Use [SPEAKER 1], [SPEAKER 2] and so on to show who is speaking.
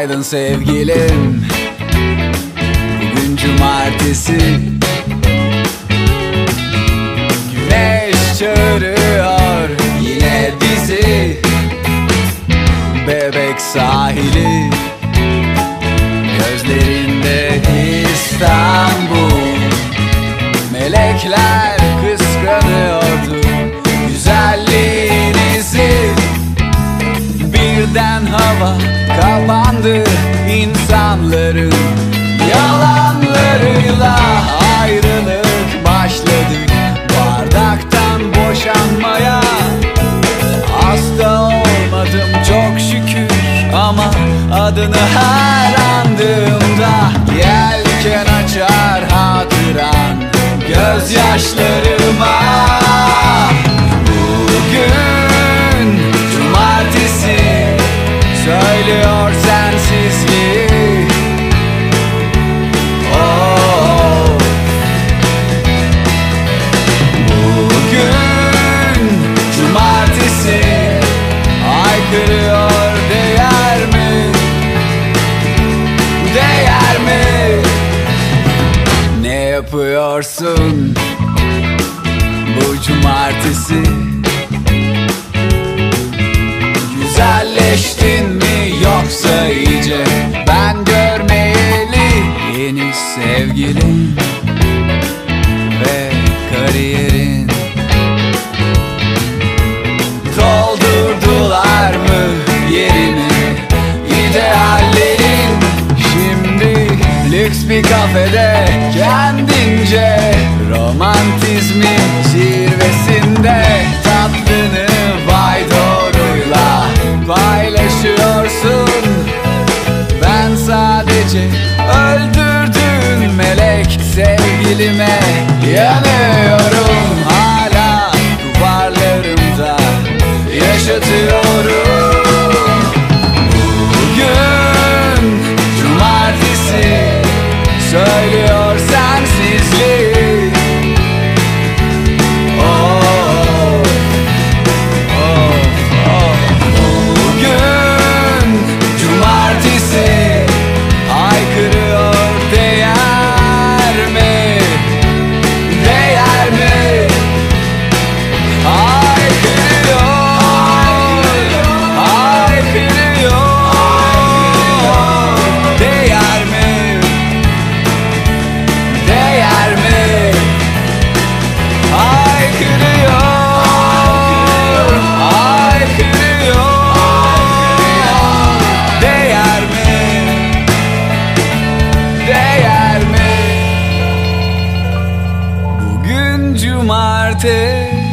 [SPEAKER 1] günaydın sevgilim. Bugün cumartesi, güneş çağırıyor yine bizi. Bebek sahili, gözlerinde İstanbul. Melekler kıskanıyordu güzelliğinizi. Birden hava kapandı, insanların yalanlarıyla ayrılık başladı. Bardaktan boşanmaya hasta olmadım çok şükür, ama adını her andığımda yelken açar hatıran gözyaşlarıma. Bugün cumartesi, söylüyor sensizliği. Oh. Bugün cumartesi, haykırıyor değer mi? Değer mi? Ne yapıyorsun bu cumartesi? Güzelleştin mi yoksa iyice ben görmeyeli? Yeni sevgilin ve kariyerin doldurdular mı yerini ideallerin? Şimdi lüks bir kafede kendince romantizmin zirvesinde tatlını vay doğruyla paylaşıyorsun. Ben sadece öldürdüğün melek sevgilime yanıyorum. Hala duvarlarımda yaşatıyorum. Bugün cumartesi, söylüyor sensizliği. Oh, oh, oh. Bugün cumartesi, haykırıyor değer mi? Değer mi? Haykırıyor, haykırıyor. Değer mi? Değer mi? Haykırıyor, haykırıyor. Değer mi? Değer mi? Bugün cumartesi.